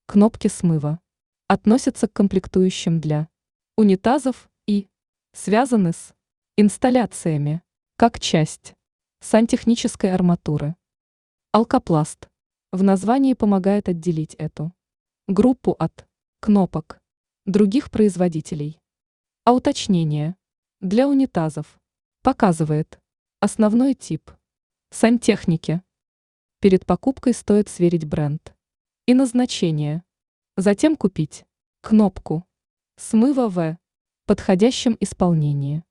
Кнопки смыва относятся к комплектующим для унитазов и связаны с инсталляциями как часть сантехнической арматуры. Алкопласт в названии помогает отделить эту группу от кнопок других производителей. А уточнение для унитазов показывает основной тип сантехники. Перед покупкой стоит сверить бренд и назначение. Затем купить кнопку смыва в подходящем исполнении.